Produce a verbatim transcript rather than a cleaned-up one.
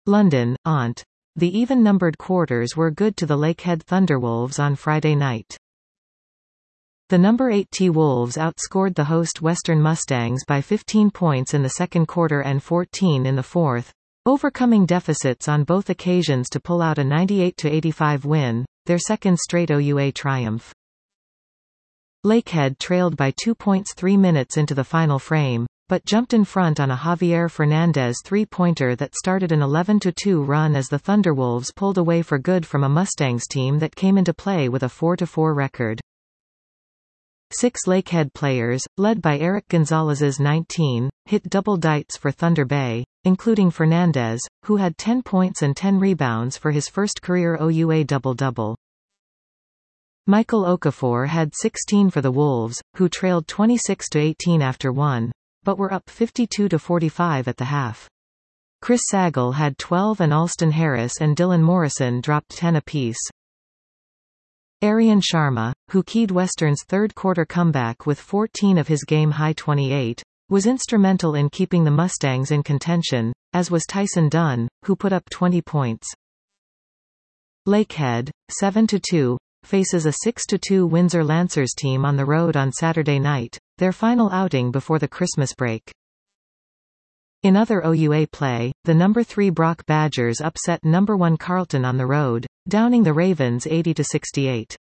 London, Aunt. The even-numbered quarters were good to the Lakehead Thunderwolves on Friday night. The number eight T-Wolves outscored the host Western Mustangs by fifteen points in the second quarter and fourteen in the fourth, overcoming deficits on both occasions to pull out a ninety-eight to eighty-five win, their second straight O U A triumph. Lakehead trailed by two points three minutes into the final frame, but jumped in front on a Javier Fernandez three-pointer that started an eleven to two run as the Thunderwolves pulled away for good from a Mustangs team that came into play with a four to four record. Six Lakehead players, led by Eric Gonzalez's nineteen, hit double dites for Thunder Bay, including Fernandez, who had ten points and ten rebounds for his first career O U A double-double. Michael Okafor had sixteen for the Wolves, who trailed twenty-six to eighteen after one, but were up fifty-two to forty-five at the half. Chris Sagal had twelve and Alston Harris and Dylan Morrison dropped ten apiece. Aryan Sharma, who keyed Western's third-quarter comeback with fourteen of his game-high twenty-eight, was instrumental in keeping the Mustangs in contention, as was Tyson Dunn, who put up twenty points. Lakehead, seven to two, faces a six to two Windsor Lancers team on the road on Saturday night, their final outing before the Christmas break. In other O U A play, the number three Brock Badgers upset number one Carlton on the road, downing the Ravens eighty to sixty-eight.